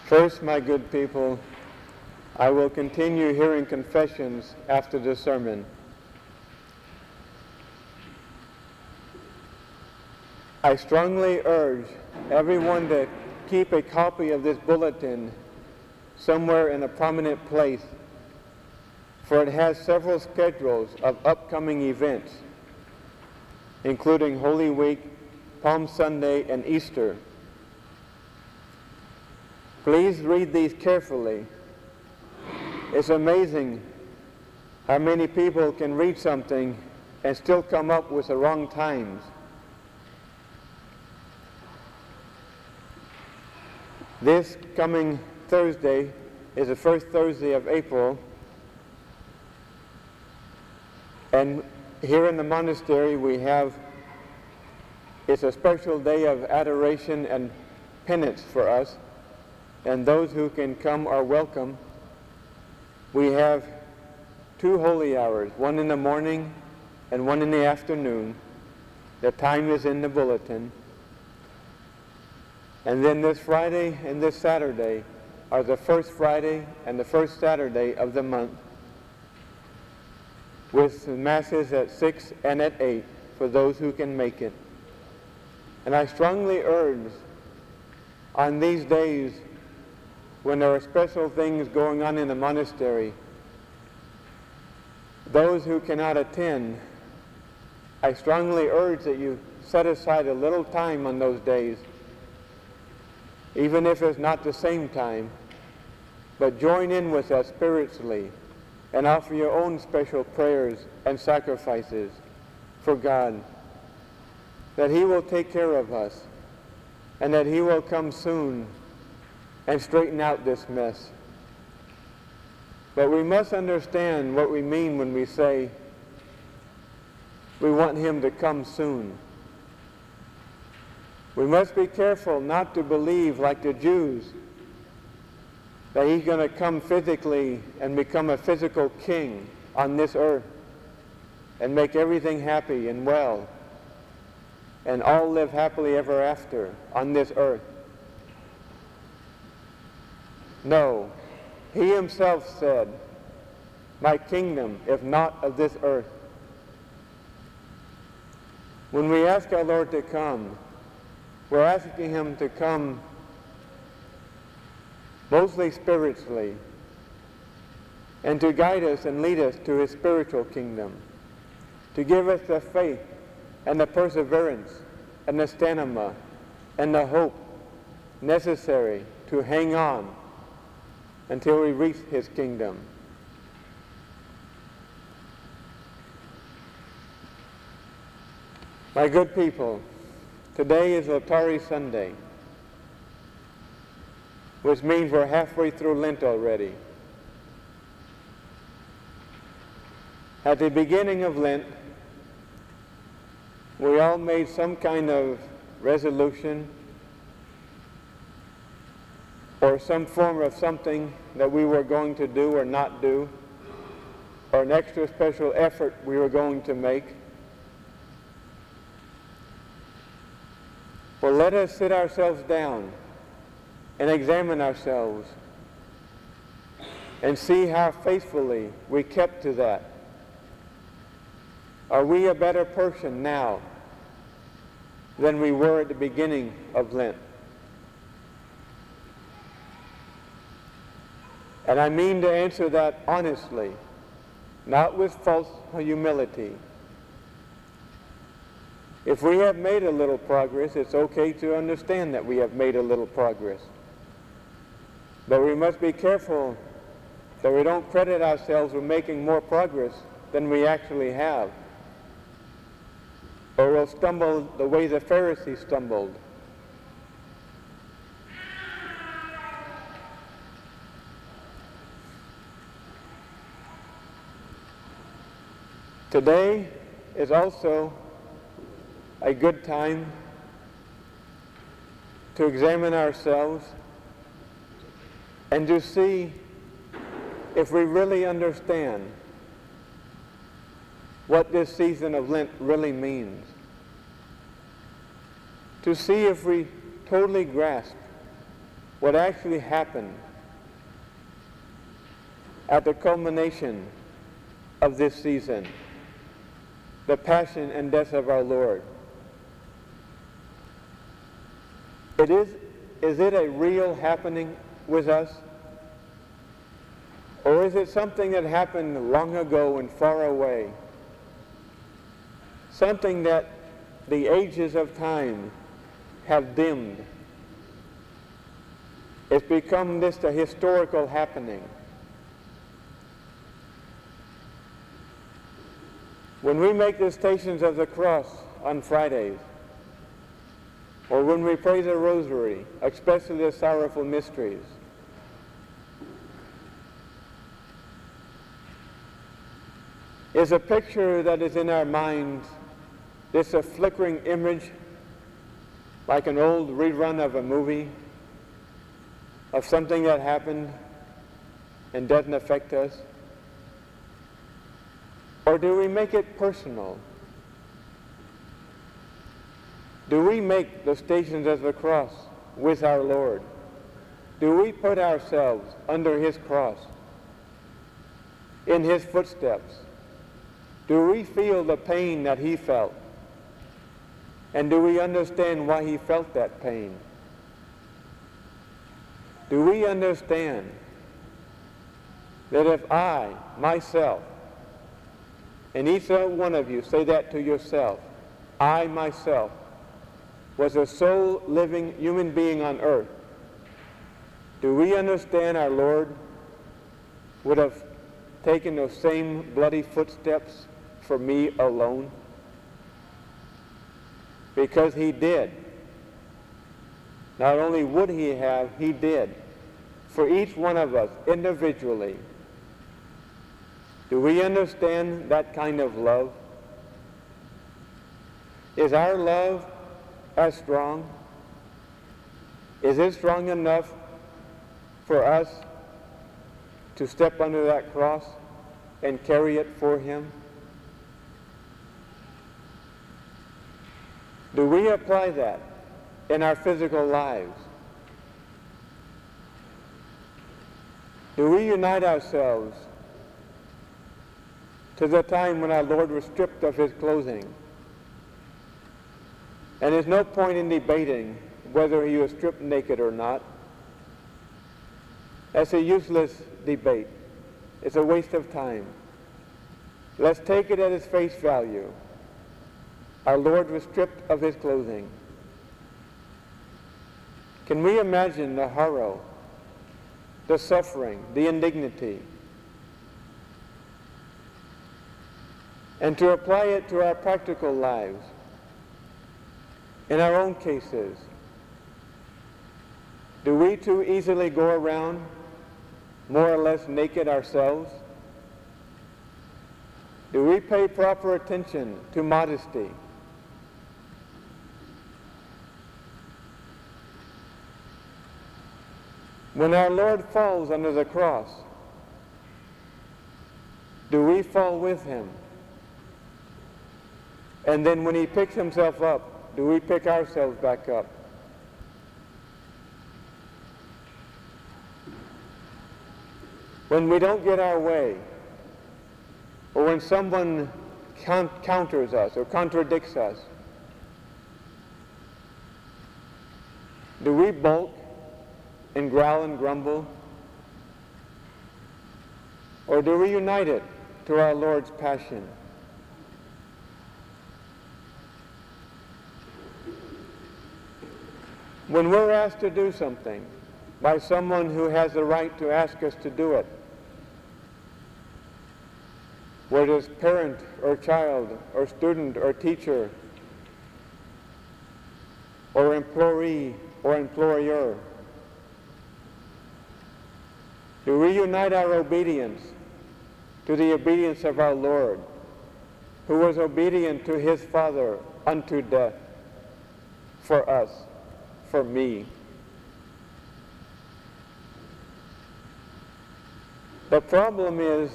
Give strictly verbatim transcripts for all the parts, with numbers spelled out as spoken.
First, my good people, I will continue hearing confessions after the sermon. I strongly urge everyone to keep a copy of this bulletin somewhere in a prominent place, for it has several schedules of upcoming events, including Holy Week, Palm Sunday, and Easter. Please read these carefully. It's amazing how many people can read something and still come up with the wrong times. This coming Thursday is the first Thursday of April, and here in the monastery we have, it's a special day of adoration and penance for us, and those who can come are welcome. We have two holy hours, one in the morning and one in the afternoon. The time is in the bulletin. And then this Friday and this Saturday are the first Friday and the first Saturday of the month, with masses at six and at eight for those who can make it. And I strongly urge on these days when there are special things going on in the monastery, those who cannot attend, I strongly urge that you set aside a little time on those days, even if it's not the same time, but join in with us spiritually and offer your own special prayers and sacrifices for God, that He will take care of us and that He will come soon and straighten out this mess. But we must understand what we mean when we say we want Him to come soon. We must be careful not to believe, like the Jews, that He's going to come physically and become a physical king on this earth and make everything happy and well and all live happily ever after on this earth. No, He Himself said, "My kingdom, if not of this earth." When we ask our Lord to come, we're asking Him to come mostly spiritually and to guide us and lead us to His spiritual kingdom, to give us the faith and the perseverance and the stamina and the hope necessary to hang on until we reach His kingdom. My good people, today is Laetare Sunday, which means we're halfway through Lent already. At the beginning of Lent, we all made some kind of resolution or some form of something that we were going to do or not do, or an extra special effort we were going to make. Well, let us sit ourselves down and examine ourselves and see how faithfully we kept to that. Are we a better person now than we were at the beginning of Lent? And I mean to answer that honestly, not with false humility. If we have made a little progress, it's okay to understand that we have made a little progress. But we must be careful that we don't credit ourselves with making more progress than we actually have, or we'll stumble the way the Pharisees stumbled. Today is also a good time to examine ourselves and to see if we really understand what this season of Lent really means. To see if we totally grasp what actually happened at the culmination of this season, the passion and death of our Lord. It is, is it a real happening with us? Or is it something that happened long ago and far away? Something that the ages of time have dimmed. It's become just a historical happening. When we make the Stations of the Cross on Fridays, or when we pray the Rosary, especially the Sorrowful Mysteries, is a picture that is in our minds, this a flickering image, like an old rerun of a movie, of something that happened and doesn't affect us? Or do we make it personal? Do we make the Stations of the Cross with our Lord? Do we put ourselves under his cross, in his footsteps? Do we feel the pain that he felt? And do we understand why he felt that pain? Do we understand that if I, myself, and each one of you say that to yourself, I, myself, was a sole living human being on earth, do we understand our Lord would have taken those same bloody footsteps for me alone? Because he did. Not only would he have, he did. For each one of us individually. Do we understand that kind of love? Is our love as strong? Is it strong enough for us to step under that cross and carry it for him? Do we apply that in our physical lives? Do we unite ourselves to the time when our Lord was stripped of his clothing? And there's no point in debating whether he was stripped naked or not. That's a useless debate. It's a waste of time. Let's take it at its face value. Our Lord was stripped of his clothing. Can we imagine the horror, the suffering, the indignity? And to apply it to our practical lives, in our own cases, do we too easily go around more or less naked ourselves? Do we pay proper attention to modesty? When our Lord falls under the cross, do we fall with him? And then when he picks himself up, do we pick ourselves back up? When we don't get our way, or when someone counters us or contradicts us, do we balk and growl and grumble? Or do we unite it to our Lord's passion? When we're asked to do something by someone who has the right to ask us to do it, whether it's parent or child or student or teacher or employee or employer, do we unite our obedience to the obedience of our Lord, who was obedient to his Father unto death for us, for me? The problem is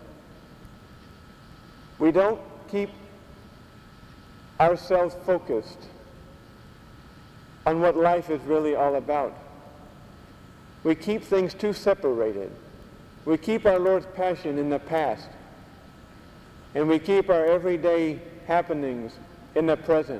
we don't keep ourselves focused on what life is really all about. we keep things too separated. We keep our Lord's passion in the past, and we keep our everyday happenings in the present.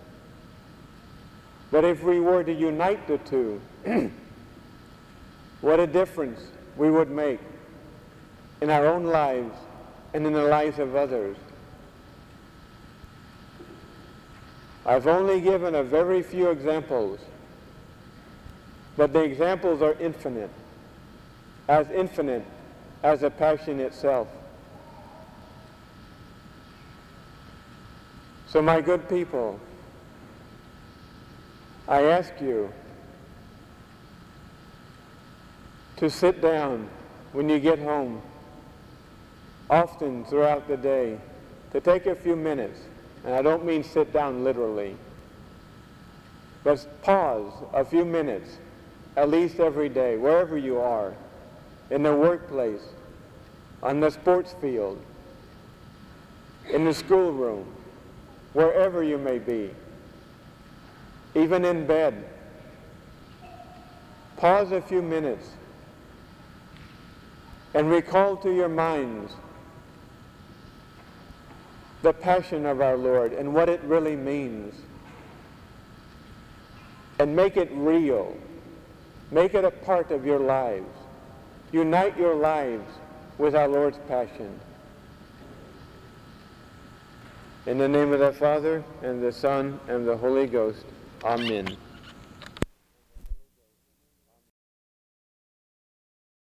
But if we were to unite the two, what a difference we would make in our own lives and in the lives of others. I've only given a very few examples, but the examples are infinite, as infinite as the passion itself. So my good people, I ask you to sit down when you get home, often throughout the day, to take a few minutes, and I don't mean sit down literally, but pause a few minutes, at least every day, wherever you are, in the workplace, on the sports field, in the schoolroom, wherever you may be, even in bed. Pause a few minutes and recall to your minds the passion of our Lord and what it really means. And make it real. Make it a part of your lives. Unite your lives with our Lord's passion. In the name of the Father, and the Son, and the Holy Ghost. Amen.